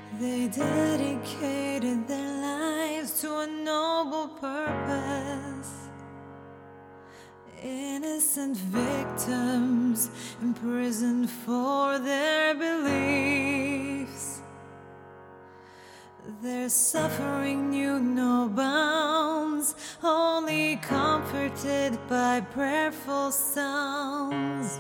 They dedicated their lives to a noble purpose. Innocent victims imprisoned for their beliefs. Their suffering knew no bounds, only comforted by prayerful sounds.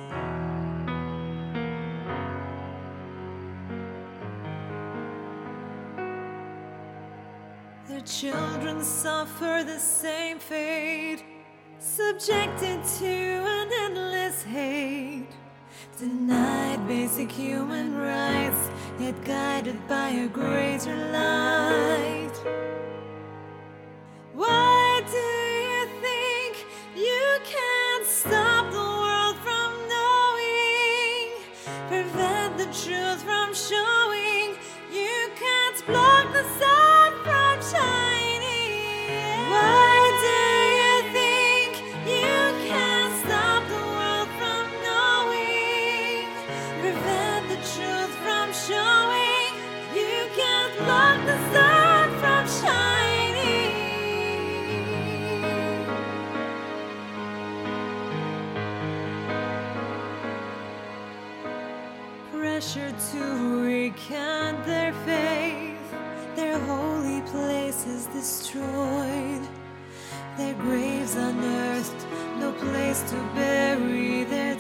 Their children suffer the same fate, subjected to an endless hate, denied basic human rights, yet guided by a greater light. Why do you think you can't stop the world from knowing, prevent the truth from showing? You can't block the sun from shining. Why do you think you can't stop the world from knowing, prevent the truth from showing? You can't block the sun from shining. Pressure to recant their faith, their holy places destroyed, their graves unearthed, no place to bury their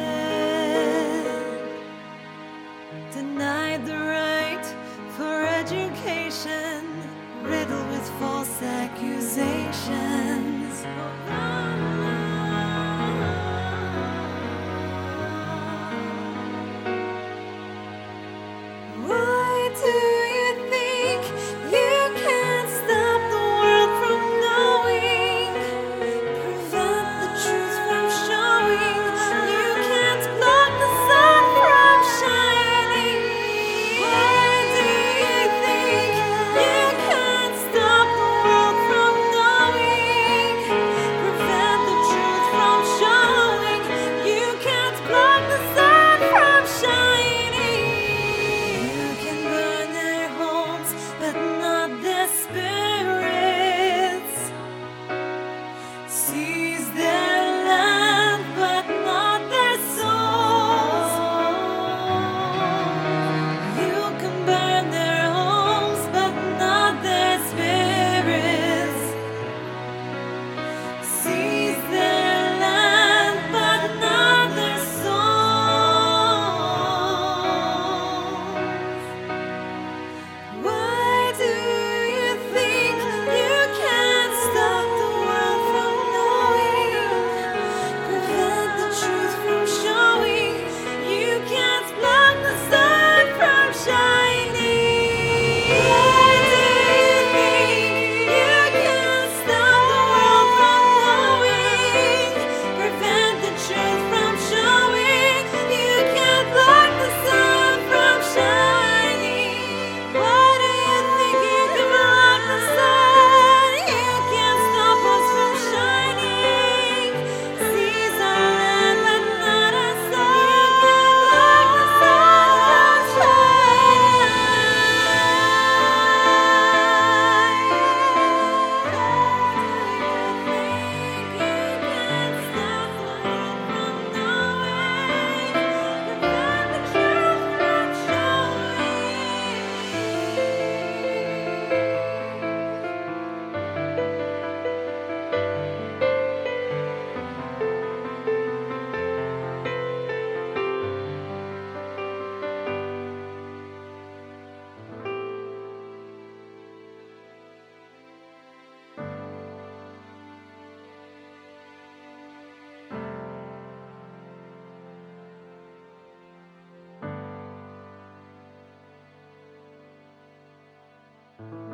dead. Denied the right for education, riddled with false accusations. Why do you think you can't stop the world from knowing, prevent the truth from showing? You can't block the sun from shining. Why do you think you can't stop the world from knowing, prevent the truth from showing? You can't block the sun from shining. You can burn their homes, but not their spirits. Seize their land, but not their souls. You can burn their homes, but not their spirits. Seize their land, but not their souls. Why do you think you can't stop the world from knowing, prevent the truth from showing? You can't block the sun from shining. Why do you think you can't stop the world from knowing, prevent the truth from showing? You can't block the sun from shining. Why do you think you can block the sun? You can't stop us from shining. Seize our land, but not our soul. You can't block the sun from shining.